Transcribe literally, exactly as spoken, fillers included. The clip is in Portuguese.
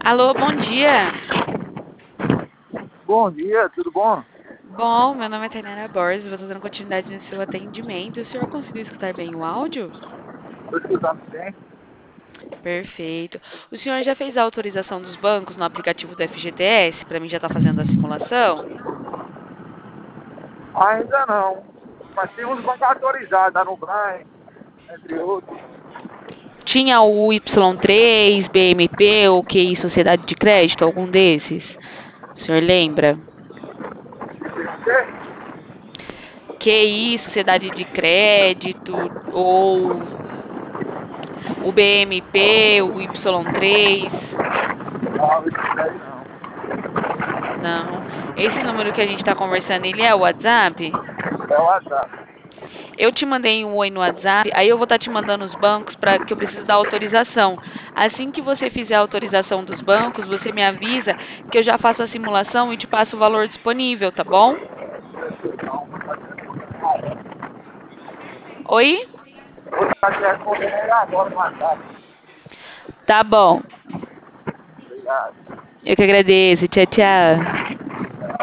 Alô, bom dia. Bom dia, tudo bom? Bom, meu nome é Tainara Borges, vou dando continuidade no seu atendimento. O senhor conseguiu escutar bem o áudio? Estou escutando bem? Perfeito. O senhor já fez a autorização dos bancos no aplicativo do F G T S? Para mim já está fazendo a simulação? Ainda não, mas tem uns bancos autorizados, a Nubank, entre outros. Tinha o Y três, B M P ou Q I Sociedade de Crédito, algum desses? O senhor lembra? Você? Q I Sociedade de Crédito ou o B M P, o Y três? Não, isso daí não. Não. Esse número que a gente está conversando, ele é o WhatsApp? É o WhatsApp. Eu te mandei um oi no WhatsApp, aí eu vou estar te mandando os bancos para que eu preciso da autorização. Assim que você fizer a autorização dos bancos, você me avisa que eu já faço a simulação e te passo o valor disponível, tá bom? Oi? Vou estar te respondendo ele agora no WhatsApp. Tá bom. Obrigado. Eu que agradeço. Tchau, tchau.